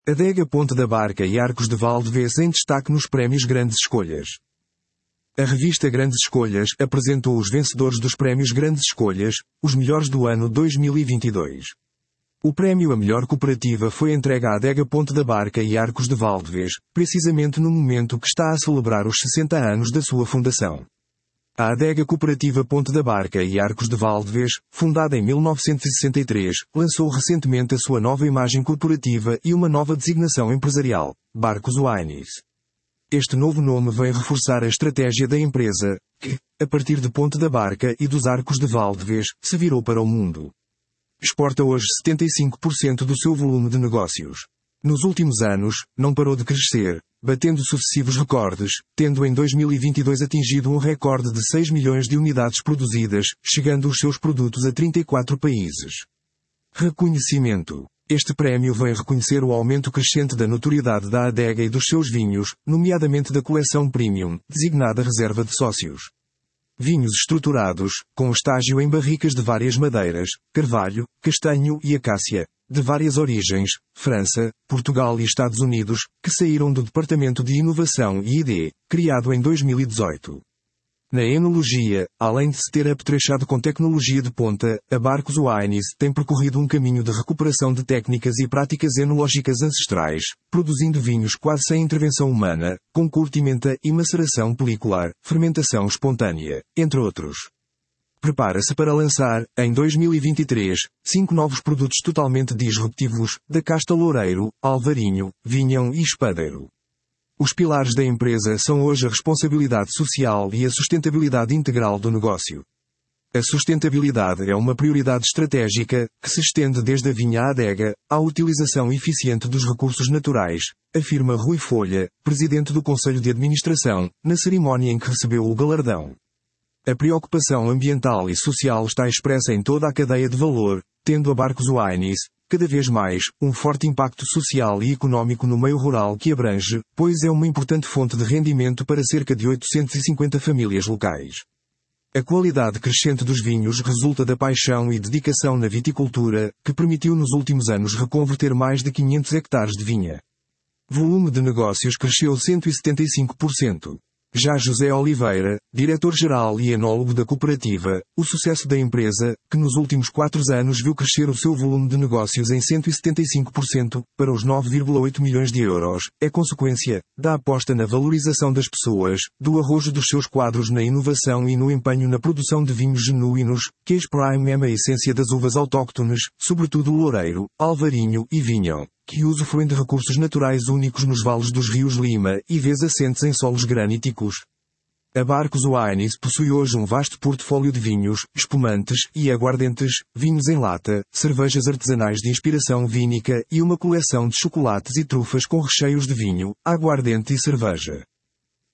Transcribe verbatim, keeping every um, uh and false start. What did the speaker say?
Adega Ponte da Barca e Arcos de Valdevez em destaque nos prémios Grandes Escolhas. A revista Grandes Escolhas apresentou os vencedores dos prémios Grandes Escolhas, os melhores do ano dois mil e vinte e dois. O prémio a melhor cooperativa foi entregue à Adega Ponte da Barca e Arcos de Valdevez, precisamente no momento que está a celebrar os sessenta anos da sua fundação. A Adega Cooperativa Ponte da Barca e Arcos de Valdevez, fundada em mil novecentos e sessenta e três, lançou recentemente a sua nova imagem corporativa e uma nova designação empresarial, Barcos Wines. Este novo nome vem reforçar a estratégia da empresa, que, a partir de Ponte da Barca e dos Arcos de Valdevez, se virou para o mundo. Exporta hoje setenta e cinco por cento do seu volume de negócios. Nos últimos anos, não parou de crescer, batendo sucessivos recordes, tendo em dois mil e vinte e dois atingido um recorde de seis milhões de unidades produzidas, chegando os seus produtos a trinta e quatro países. Reconhecimento. Este prémio vem reconhecer o aumento crescente da notoriedade da adega e dos seus vinhos, nomeadamente da coleção Premium, designada Reserva de Sócios. Vinhos estruturados, com estágio em barricas de várias madeiras, carvalho, castanho e acácia, de várias origens, França, Portugal e Estados Unidos, que saíram do Departamento de Inovação e I D, criado em dois mil e dezoito. Na enologia, além de se ter apetrechado com tecnologia de ponta, a Barcos Wines tem percorrido um caminho de recuperação de técnicas e práticas enológicas ancestrais, produzindo vinhos quase sem intervenção humana, com curtimenta e maceração pelicular, fermentação espontânea, entre outros. Prepara-se para lançar, em dois mil e vinte e três, cinco novos produtos totalmente disruptivos, da casta Loureiro, Alvarinho, Vinhão e Espadeiro. Os pilares da empresa são hoje a responsabilidade social e a sustentabilidade integral do negócio. A sustentabilidade é uma prioridade estratégica, que se estende desde a vinha à adega, à utilização eficiente dos recursos naturais, afirma Rui Folha, presidente do Conselho de Administração, na cerimónia em que recebeu o galardão. A preocupação ambiental e social está expressa em toda a cadeia de valor, tendo a Barcos Wines, cada vez mais, um forte impacto social e económico no meio rural que abrange, pois é uma importante fonte de rendimento para cerca de oitocentas e cinquenta famílias locais. A qualidade crescente dos vinhos resulta da paixão e dedicação na viticultura, que permitiu nos últimos anos reconverter mais de quinhentos hectares de vinha. Volume de negócios cresceu cento e setenta e cinco por cento. Já José Oliveira, diretor-geral e enólogo da cooperativa, o sucesso da empresa, que nos últimos quatro anos viu crescer o seu volume de negócios em cento e setenta e cinco por cento, para os nove vírgula oito milhões de euros, é consequência da aposta na valorização das pessoas, do arrojo dos seus quadros na inovação e no empenho na produção de vinhos genuínos, que Prime é a essência das uvas autóctones, sobretudo Loureiro, Alvarinho e Vinhão, que usufruem de recursos naturais únicos nos vales dos rios Lima e Vez assentes em solos graníticos. A Barcos Wines possui hoje um vasto portfólio de vinhos, espumantes e aguardentes, vinhos em lata, cervejas artesanais de inspiração vínica e uma coleção de chocolates e trufas com recheios de vinho, aguardente e cerveja.